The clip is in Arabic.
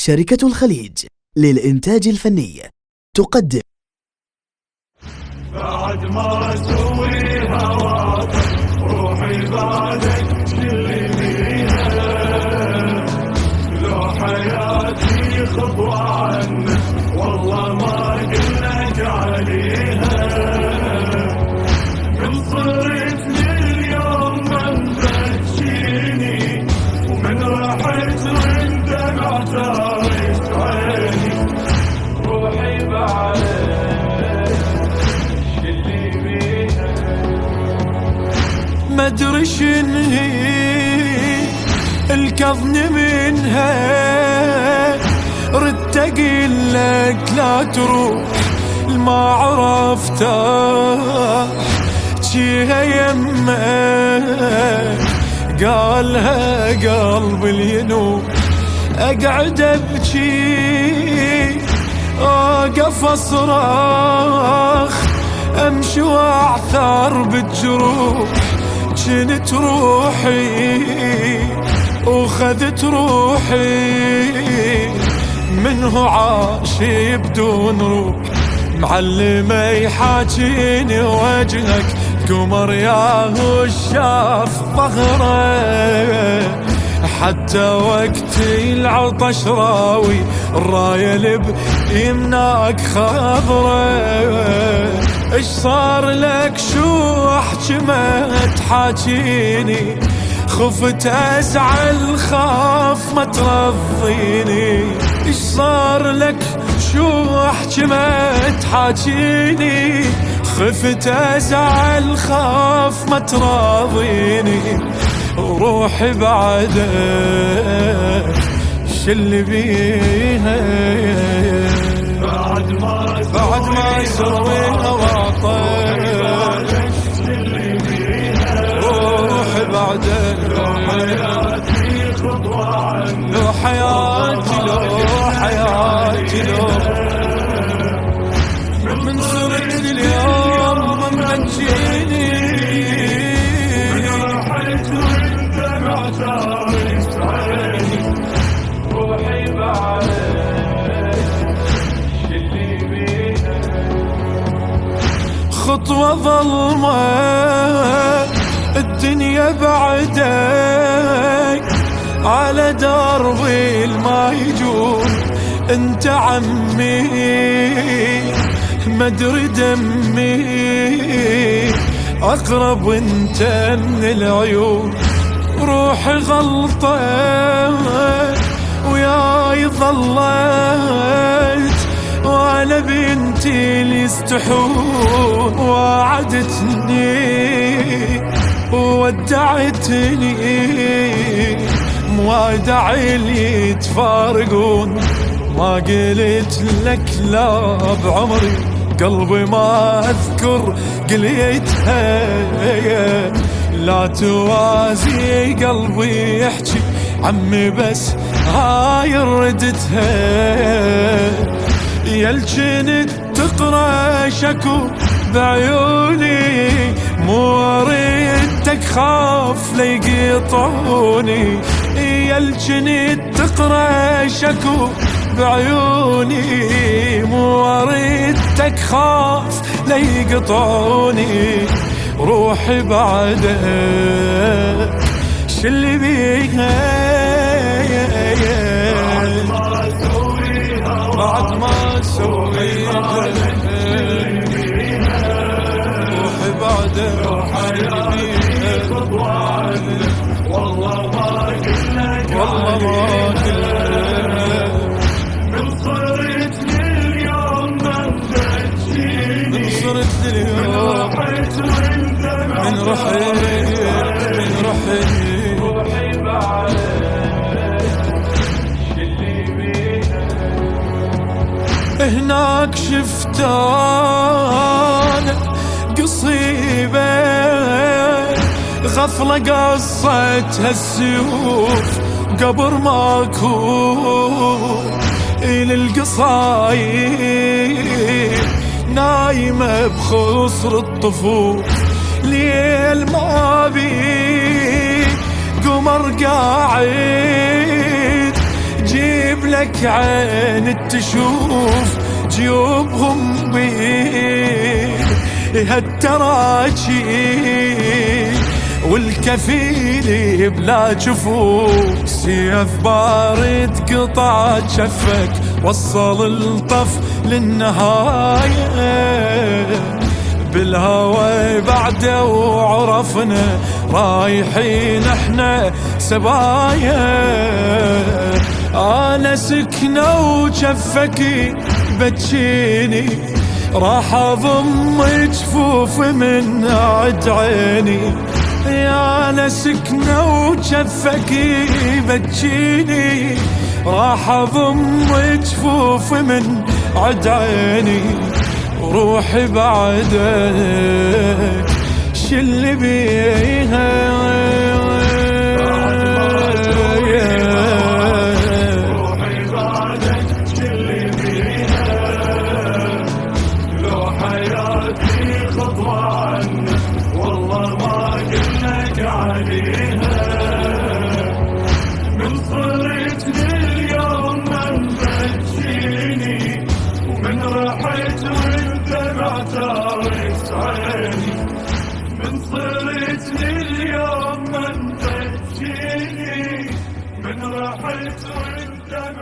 شركة الخليج للإنتاج الفني تقدم. بعد ما اسوي هواك روحي بعدك اللي بيها، لو حياتي خطوة عنك والله ما قلناك عليها. من صرت لليوم من تجيني ومن رحت وانت معترف عيني، روحي بعدك مدري شنهي الكظن منها، ردت اقول لك لا تروح ما عرفتها جيها يمه، قالها قلب الينوب اقعد ابكي اوقف اصرخ امشي واعثر بالجروح، جنت روحي وخذت روحي منه عاش بدون روح، معلمه يحاجيني وجهك قمر ياهو شاف ظهره، حتى وقت العطش راوي الرايه بيمناك خضره. ايش صار لك شو احكي ما تحاجيني، خفت ازعل خاف ما ترضيني. ايش صار لك شو احكي ما تحاجيني، خفت ازعل خاف ما تراضيني. وروحي بعدك شل بيها بعد ما سوينا واطير، روحي بعدك حياتي خطوة عنك، لو حياتي لو حياتي لو من صرت اليوم من تجيني، من رحت وانت معترف عيني، روحي بعدك اللي بيها. خطوة ظلمة الدنيا بعدك على دربي ما يجون، انت عمي مدري دمي اقرب انت من العيون. روحي غلطة وياي ظلت وانا بنتي اللي يستحون، وعدتني وودعتني موادع اللي يتفارقون. ما قلت لك لا بعمري قلبي ما اذكر قليتها، لا توازي قلبي يحكي عمي بس هاي ردتها. يلجنت تقرا شكو بعيوني مو ردك خاف ليقطعوني، يلجنت تقرا شكو بعيوني مو ردك خاف ليقطعوني. روحي بعدك شل بيها بعد ما سويها، روحي بعدك خطوة عنك والله ما قلناك والله ما كلها. من صرت لليوم من تجيني، من صرت لليوم رحت وانت من رحت روحي بعدك اللي بيها. هناك شفت انا قصيبة غفلة قصتها السيوف قبر ماكو إلى القصايب نايمة بخصر الطفوف، ليل ما بي قمر قاعد بجيب لك عين تشوف جيوبهم بيه هالتراجيل، والكفيل بلا جفوف سيف بارد قطع شفك وصل الطف للنهاية. بالهوى بعده وعرفنا رايحين احنا سبايا. انا سكنة وجفك بتجيني راح اضم جفوف من عد عيني. يا انا سكنة وجفك بتجيني راح اضم جفوف من عد عيني. روحي بعدك شل بيها روحي بعدك شل بيها، لو حياتي خطوة عنك والله ما قلناك عليها. من صرت لليوم من بتجيني ومن رحت وانت معترس عيني. من صرت لليوم من بتجيني من رحت وانت